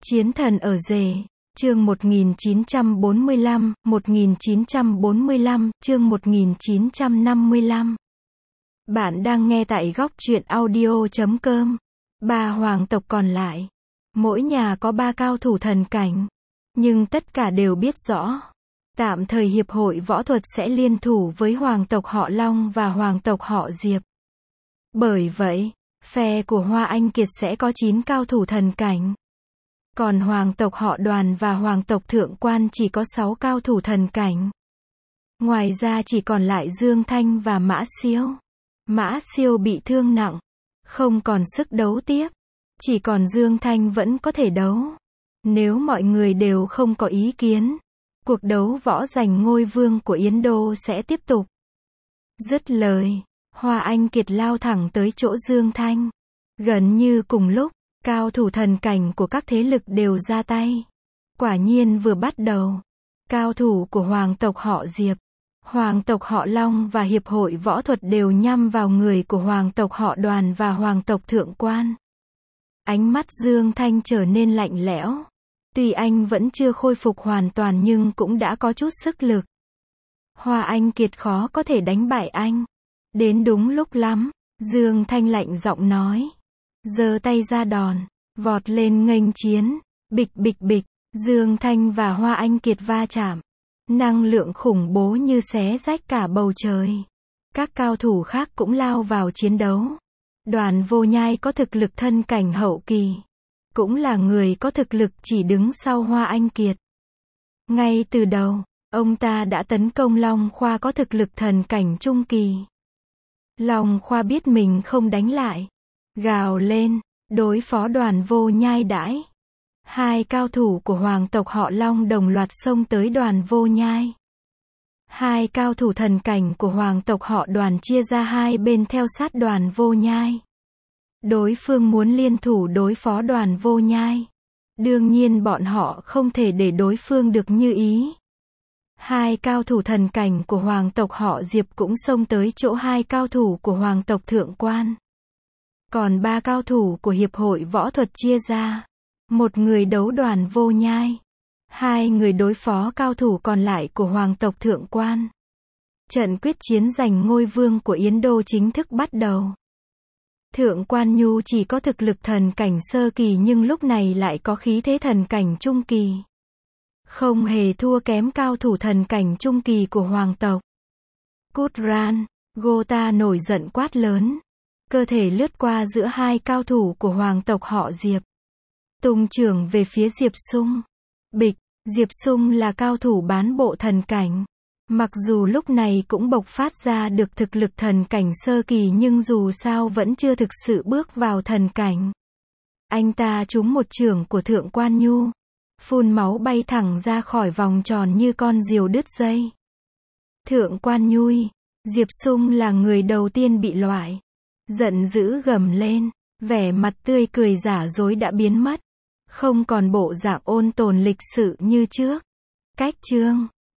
Chiến thần ở rể, chương 1945, chương 1955. Bạn đang nghe tại góc truyện audio.com. Ba hoàng tộc còn lại. Mỗi nhà có 3 cao thủ thần cảnh. Nhưng tất cả đều biết rõ. Tạm thời hiệp hội võ thuật sẽ liên thủ với hoàng tộc họ Long và hoàng tộc họ Diệp. Bởi vậy, phe của Hoa Anh Kiệt sẽ có 9 cao thủ thần cảnh. Còn hoàng tộc họ Đoàn và hoàng tộc Thượng Quan chỉ có 6 cao thủ thần cảnh. Ngoài ra chỉ còn lại Dương Thanh và Mã Siêu. Mã Siêu bị thương nặng, không còn sức đấu tiếp. Chỉ còn Dương Thanh vẫn có thể đấu. Nếu mọi người đều không có ý kiến, cuộc đấu võ giành ngôi vương của Yến Đô sẽ tiếp tục. Dứt lời, Hoa Anh Kiệt lao thẳng tới chỗ Dương Thanh. Gần như cùng lúc, cao thủ thần cảnh của các thế lực đều ra tay. Quả nhiên vừa bắt đầu, cao thủ của hoàng tộc họ Diệp, hoàng tộc họ Long và hiệp hội võ thuật đều nhắm vào người của hoàng tộc họ Đoàn và hoàng tộc Thượng Quan. Ánh mắt Dương Thanh trở nên lạnh lẽo. Tuy anh vẫn chưa khôi phục hoàn toàn nhưng cũng đã có chút sức lực. Hoa Anh Kiệt khó có thể đánh bại anh. Đến đúng lúc lắm, Dương Thanh lạnh giọng nói. Giơ tay ra đòn, vọt lên nghênh chiến. Bịch bịch bịch, Dương Thanh và Hoa Anh Kiệt va chạm. Năng lượng khủng bố như xé rách cả bầu trời. Các cao thủ khác cũng lao vào chiến đấu. Đoàn Vô Nhai có thực lực thân cảnh hậu kỳ. Cũng là người có thực lực chỉ đứng sau Hoa Anh Kiệt. Ngay từ đầu, ông ta đã tấn công Long Khoa có thực lực thần cảnh trung kỳ. Long Khoa biết mình không đánh lại. Gào lên, đối phó Đoàn Vô Nhai đãi. Hai cao thủ của hoàng tộc họ Long đồng loạt xông tới Đoàn Vô Nhai. Hai cao thủ thần cảnh của hoàng tộc họ Đoàn chia ra hai bên theo sát Đoàn Vô Nhai. Đối phương muốn liên thủ đối phó Đoàn Vô Nhai. Đương nhiên bọn họ không thể để đối phương được như ý. Hai cao thủ thần cảnh của hoàng tộc họ Diệp cũng xông tới chỗ hai cao thủ của hoàng tộc Thượng Quan. Còn 3 cao thủ của hiệp hội võ thuật chia ra. Một người đấu Đoàn Vô Nhai. 2 người đối phó cao thủ còn lại của hoàng tộc Thượng Quan. Trận quyết chiến giành ngôi vương của Yến Đô chính thức bắt đầu. Thượng Quan Nhu chỉ có thực lực thần cảnh sơ kỳ nhưng lúc này lại có khí thế thần cảnh trung kỳ. Không hề thua kém cao thủ thần cảnh trung kỳ của hoàng tộc. Cút ran, Gota nổi giận quát lớn. Cơ thể lướt qua giữa hai cao thủ của hoàng tộc họ Diệp. Tung chưởng về phía Diệp Sung. Bịch, Diệp Sung là cao thủ bán bộ thần cảnh. Mặc dù lúc này cũng bộc phát ra được thực lực thần cảnh sơ kỳ nhưng dù sao vẫn chưa thực sự bước vào thần cảnh. Anh ta trúng một chưởng của Thượng Quan Nhu. Phun máu bay thẳng ra khỏi vòng tròn như con diều đứt dây. Thượng Quan Nhu, Diệp Sung là người đầu tiên bị loại. Giận dữ gầm lên, vẻ mặt tươi cười giả dối đã biến mất. Không còn bộ dạng ôn tồn lịch sự như trước. Cách chương